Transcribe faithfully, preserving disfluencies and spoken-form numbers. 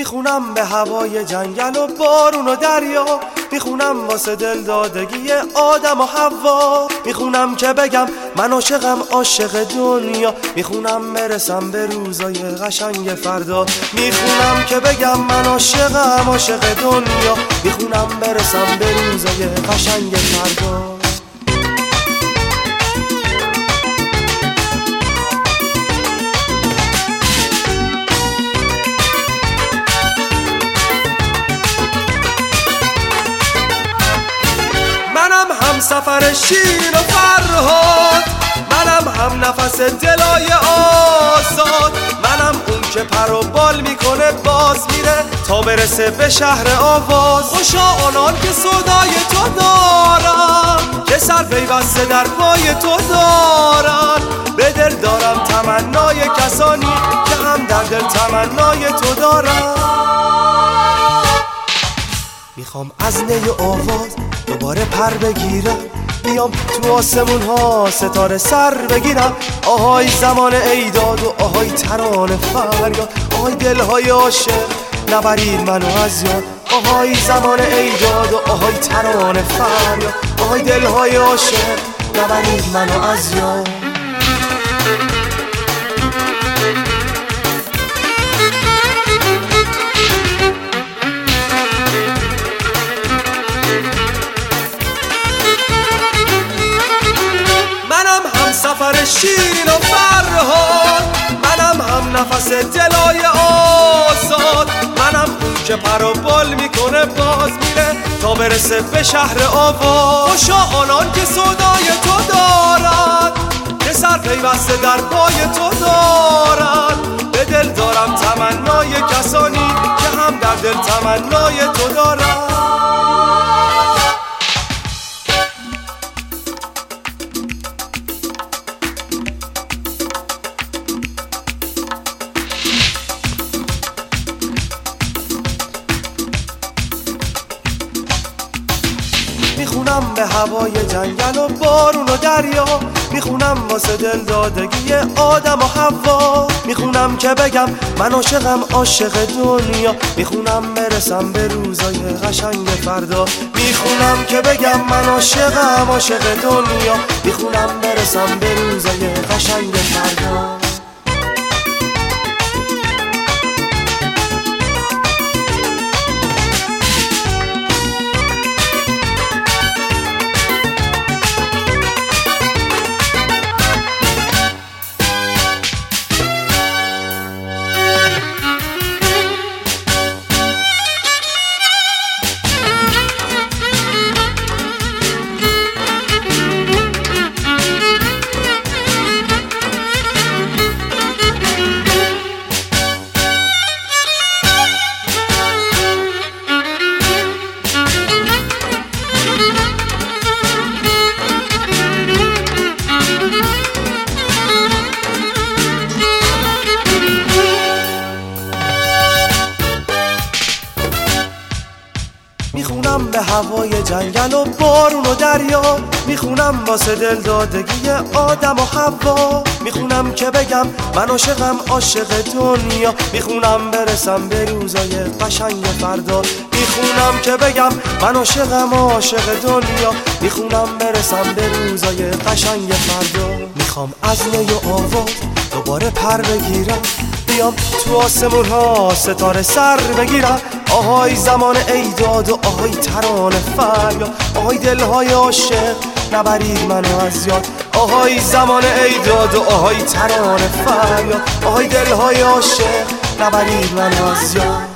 میخونم به هوای جنگل و بارون و دریا، میخونم واسه دل دادگی آدم و حوا، میخونم که بگم من عاشقم عاشق دنیا، میخونم برسم به روزای قشنگ فردا، میخونم که بگم من عاشقم عاشق دنیا، میخونم برسم به روزای قشنگ فردا. هم سفر شیرین و فرهاد، منم هم نفس دلای آزاد، منم اون که پر و بال میکنه باز میره تا برسه به شهر آواز. خوشا آنان که صدای تو دارن، که سر پیوسته در پای تو دارن، به دل دارم تمنای کسانی که هم در دل تمنای تو دارن. میخوام از نی آواز دوباره پر بگیرم، بیام تو آسمون ها ستاره سر بگیرم. آهای زمان ایداد و آهای ترانه فریاد، آهای دلهای عاشق نبرید منو از یاد. آهای زمان ایداد و آهای ترانه فریاد، آهای دلهای عاشق نبرید منو از یاد. سفر شیرین و فرهاد، منم هم نفس دلای آزاد، منم اون که پر و بال میکنه باز میره تا برسه به شهر آواز. خوشا آنان که صدای تو دارن، که سر پیوسته در پای تو دارن، به دل دارم تمنای کسانی که هم در دل تمنای تو دارن. میخونم به هوای جنگل و بارون و دریا، میخونم واسه دل دادگی آدم و حوا، میخونم که بگم من عاشقم عاشق دنیا، میخونم برسم به روزای قشنگ فردا، میخونم که بگم من عاشقم عاشق دنیا، میخونم برسم به روزای قشنگ فردا. میخونم به هوای جنگل و بارون و دریا، میخونم واسه دل دادگی آدم و حوا، میخونم که بگم من عاشقم عاشق دنیا، میخونم برسم به روزای قشنگ فردا، میخونم که بگم من عاشقم عاشق دنیا، میخونم برسم به روزای قشنگ فردا. میخوام از نی و آواز دوباره پر بگیرم، بیام تو آسمون ها ستاره سر بگیرم. آهای زمان ایداد و آهای ترانه فریاد، آهای دلهای عاشق نبرید منو از یاد. آهای زمان ایداد و آهای ترانه فریاد، آهای دلهای عاشق نبرید منو از یاد.